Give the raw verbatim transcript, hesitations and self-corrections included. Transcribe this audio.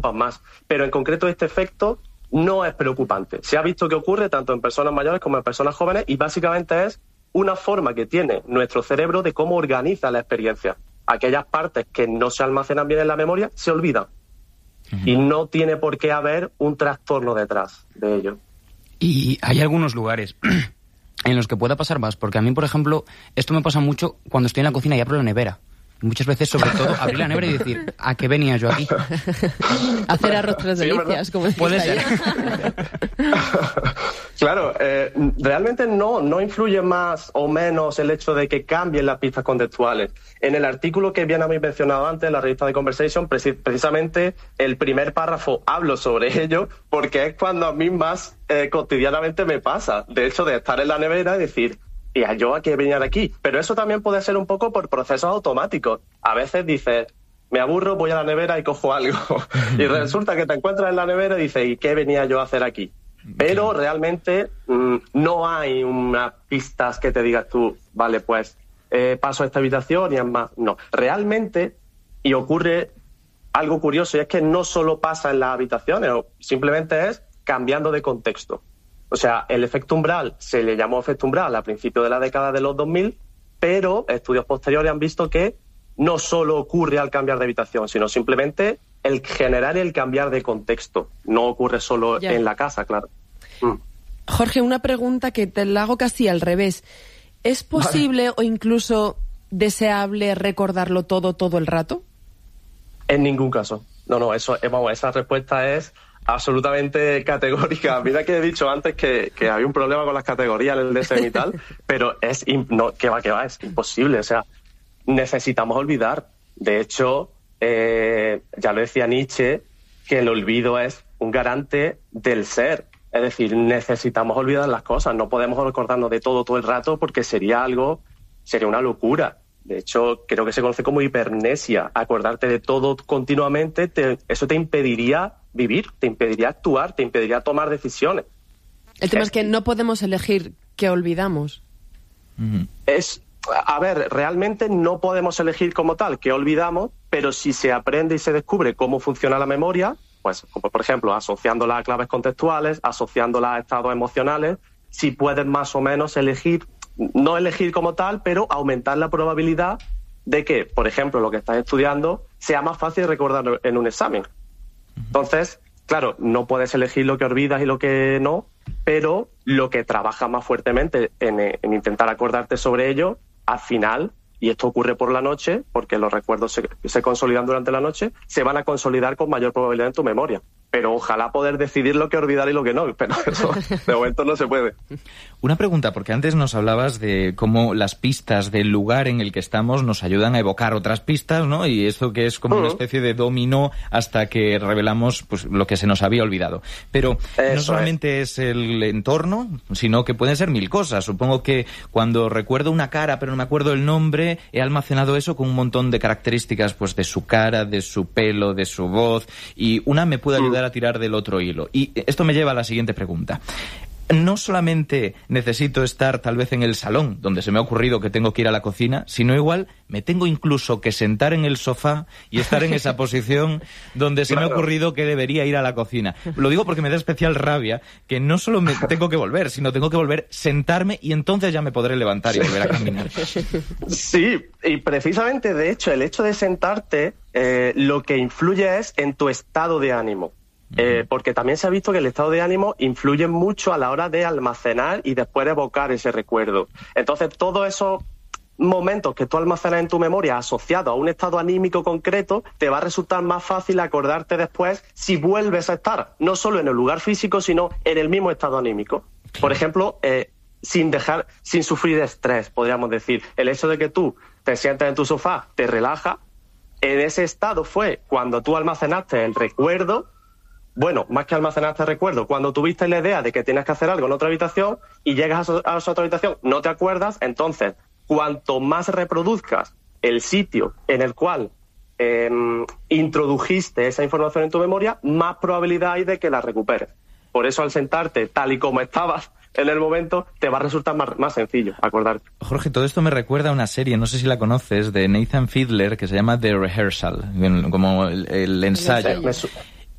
preocupan más. Pero en concreto este efecto no es preocupante. Se ha visto que ocurre tanto en personas mayores como en personas jóvenes y básicamente es una forma que tiene nuestro cerebro de cómo organiza la experiencia. Aquellas partes que no se almacenan bien en la memoria se olvidan. Uh-huh. Y no tiene por qué haber un trastorno detrás de ello. Y hay algunos lugares en los que pueda pasar más, porque a mí, por ejemplo, esto me pasa mucho cuando estoy en la cocina y abro la nevera. Muchas veces, sobre todo, abrir la nevera y decir, ¿a qué venía yo aquí? Hacer arroz tres delicias, sí, como puede ser. Claro, eh, realmente no, no influye más o menos el hecho de que cambien las pistas contextuales. En el artículo que bien habéis mencionado antes, en la revista The Conversation, preci- precisamente el primer párrafo hablo sobre ello, porque es cuando a mí más eh, cotidianamente me pasa. De hecho, de estar en la nevera y decir, ¿y a yo a qué venir aquí? Pero eso también puede ser un poco por procesos automáticos. A veces dices, me aburro, voy a la nevera y cojo algo. Y resulta que te encuentras en la nevera y dices, ¿y qué venía yo a hacer aquí? Pero realmente mmm, no hay unas pistas que te digas tú, vale, pues eh, paso a esta habitación y es más. No, realmente, y ocurre algo curioso, y es que no solo pasa en las habitaciones, simplemente es cambiando de contexto. O sea, el efecto umbral se le llamó efecto umbral a principios de la década de los dos mil, pero estudios posteriores han visto que no solo ocurre al cambiar de habitación, sino simplemente el generar y el cambiar de contexto. No ocurre solo ya en la casa, claro. Mm. Jorge, una pregunta que te la hago casi al revés. ¿Es posible vale. o incluso deseable recordarlo todo, todo el rato? En ningún caso. No, no, eso, vamos, esa respuesta es absolutamente categórica. Mira que he dicho antes que, que había un problema con las categorías en el D S M y tal, pero es no, que va, que va, es imposible. O sea, necesitamos olvidar. De hecho, eh, ya lo decía Nietzsche, que el olvido es un garante del ser. Es decir, necesitamos olvidar las cosas. No podemos acordarnos de todo todo el rato porque sería algo, sería una locura. De hecho, creo que se conoce como hipermnesia. Acordarte de todo continuamente, te, eso te impediría vivir, te impediría actuar, te impediría tomar decisiones. El tema es, es que no podemos elegir qué olvidamos. Es, a ver, realmente no podemos elegir como tal qué olvidamos, pero si se aprende y se descubre cómo funciona la memoria, pues, como por ejemplo, asociándola a claves contextuales, asociándola a estados emocionales, si puedes más o menos elegir, no elegir como tal, pero aumentar la probabilidad de que, por ejemplo, lo que estás estudiando sea más fácil recordar en un examen. Entonces, claro, no puedes elegir lo que olvidas y lo que no, pero lo que trabaja más fuertemente en, en intentar acordarte sobre ello, al final, y esto ocurre por la noche, porque los recuerdos se, se consolidan durante la noche, se van a consolidar con mayor probabilidad en tu memoria. Pero ojalá poder decidir lo que olvidar y lo que no, pero eso de momento no se puede. Una pregunta, porque antes nos hablabas de cómo las pistas del lugar en el que estamos nos ayudan a evocar otras pistas, ¿no? Y esto que es como uh-huh. una especie de dominó hasta que revelamos pues lo que se nos había olvidado. Pero eso no solamente es. es el entorno, sino que pueden ser mil cosas. Supongo que cuando recuerdo una cara pero no me acuerdo el nombre, he almacenado eso con un montón de características pues de su cara, de su pelo, de su voz, y una me puede ayudar a tirar del otro hilo. Y esto me lleva a la siguiente pregunta. No solamente necesito estar tal vez en el salón, donde se me ha ocurrido que tengo que ir a la cocina, sino igual me tengo incluso que sentar en el sofá y estar en esa posición donde se claro. me ha ocurrido que debería ir a la cocina. Lo digo porque me da especial rabia que no solo me tengo que volver, sino tengo que volver, sentarme y entonces ya me podré levantar y volver a caminar. Sí, y precisamente de hecho el hecho de sentarte eh, lo que influye es en tu estado de ánimo. Eh, porque también se ha visto que el estado de ánimo influye mucho a la hora de almacenar y después evocar ese recuerdo. Entonces, todos esos momentos que tú almacenas en tu memoria asociados a un estado anímico concreto, te va a resultar más fácil acordarte después si vuelves a estar, no solo en el lugar físico, sino en el mismo estado anímico. Por ejemplo, eh, sin dejar, sin sufrir estrés, podríamos decir. El hecho de que tú te sientes en tu sofá, te relaja, en ese estado fue cuando tú almacenaste el recuerdo. Bueno, más que almacenaste recuerdo, cuando tuviste la idea de que tienes que hacer algo en otra habitación y llegas a, a esa otra habitación, no te acuerdas, entonces, cuanto más reproduzcas el sitio en el cual eh, introdujiste esa información en tu memoria, más probabilidad hay de que la recuperes. Por eso, al sentarte tal y como estabas en el momento, te va a resultar más, más sencillo acordarte. Jorge, todo esto me recuerda a una serie, no sé si la conoces, de Nathan Fiedler, que se llama The Rehearsal, como el, el ensayo. Me, su-